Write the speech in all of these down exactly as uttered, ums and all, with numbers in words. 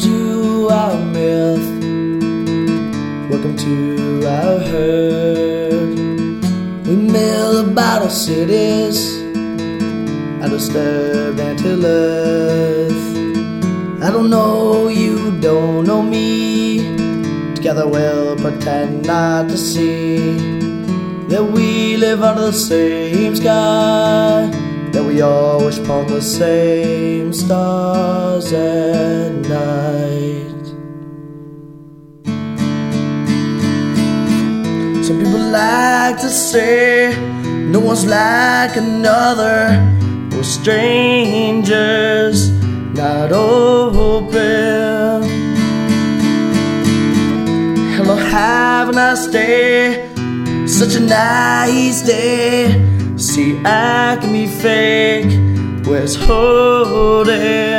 to our myth. Welcome to our herd. We mill about our cities, undisturbed until earth. I don't know you, don't know me. Together we'll pretend not to see that we live under the same sky, that we all wish upon the same stars at night. Some people like to say no one's like another. We're strangers, not open. Hello, have a nice day. Such a nice day. See, I can be fake, where's holding?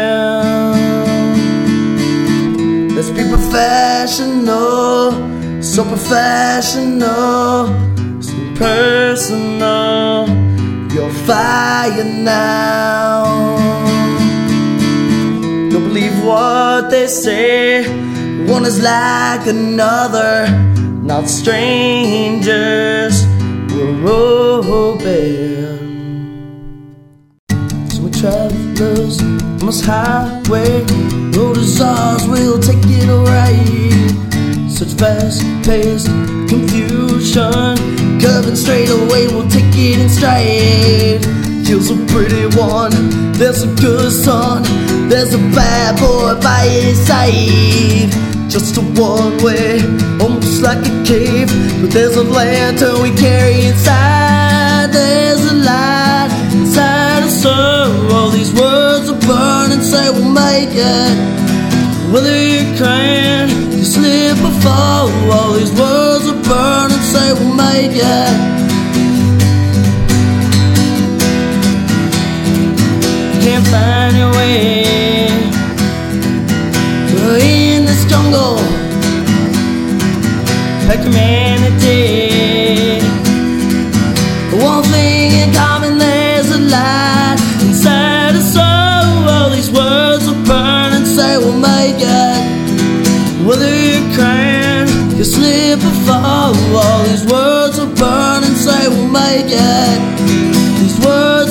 Let's be professional, so professional, so personal. You're fire now. Don't believe what they say. One is like another, not strangers. We're open. So we travelers on this highway. Road is ours, we'll take it right. Such fast-paced confusion, curving straight away, we'll take it in stride. Here's a pretty one, there's a good son, there's a bad boy by his side. Just a one-way, almost like a cave, but there's a lantern we carry inside. There's a light inside us, so all these words are burning, say we'll make it. Whether you're crying, you slip or fall, all these words are burning, say we'll make it. Can't find your way. We're in this jungle, like humanity. One thing in common, there's a light inside us all. All these words are burning, say we'll make it. Whether you're crying, you slip or fall, all these words are burning, say we'll make it. These words